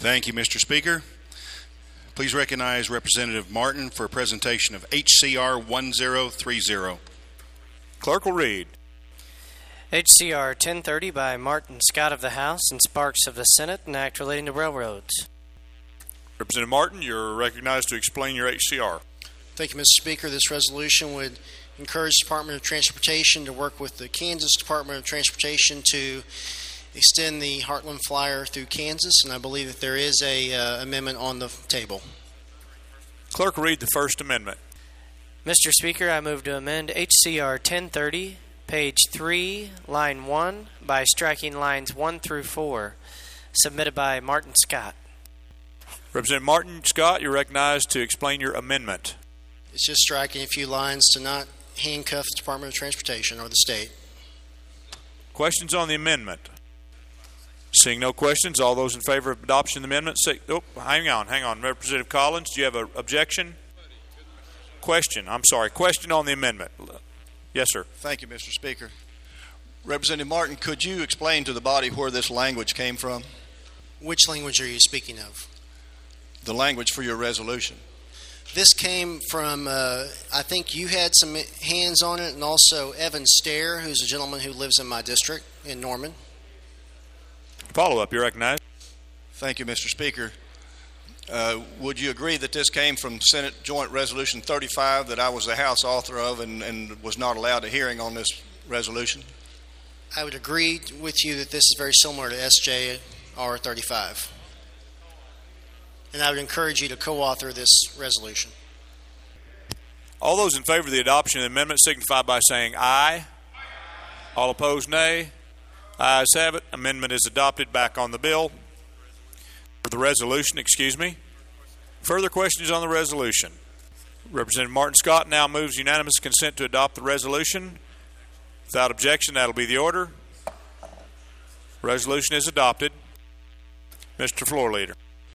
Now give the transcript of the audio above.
Thank you, Mr. Speaker. Please recognize Representative Martin for a presentation of HCR 1030. Clerk will read. HCR 1030 by Martin Scott of the House and Sparks of the Senate, an act relating to railroads. Representative Martin, you're recognized to explain your HCR. Thank you, Mr. Speaker. This resolution would encourage the Department of Transportation to work with the Kansas Department of Transportation to extend the Heartland Flyer through Kansas, and I believe that there is a amendment on the table. Clerk will read the first amendment. Mr. Speaker, I move to amend HCR 1030, page 3, line 1, by striking lines 1 through 4, submitted by Martin Scott. Representative Martin Scott, you're recognized to explain your amendment. It's just striking a few lines to not handcuff the Department of Transportation or the state. Questions on the amendment? Seeing no questions, all those in favor of adoption of the amendment say, hang on. Representative Collins, do you have an objection? Question on the amendment. Yes, sir. Thank you, Mr. Speaker. Representative Martin, could you explain to the body where this language came from? Which language are you speaking of? The language for your resolution. This came from, I think you had some hands on it, and also Evan Stair, who's a gentleman who lives in my district in Norman. Follow-up, you're recognized. Thank you, Mr. Speaker. Would you agree that this came from Senate Joint Resolution 35 that I was the House author of and was not allowed a hearing on this resolution? I would agree with you that this is very similar to SJR 35. And I would encourage you to co-author this resolution. All those in favor of the adoption of the amendment signify by saying aye. All opposed, nay. Ayes have it. Amendment is adopted. Back on the bill. For the resolution, Further questions on the resolution? Representative Martin Scott now moves unanimous consent to adopt the resolution. Without objection, that'll be the order. Resolution is adopted. Mr. Floor Leader.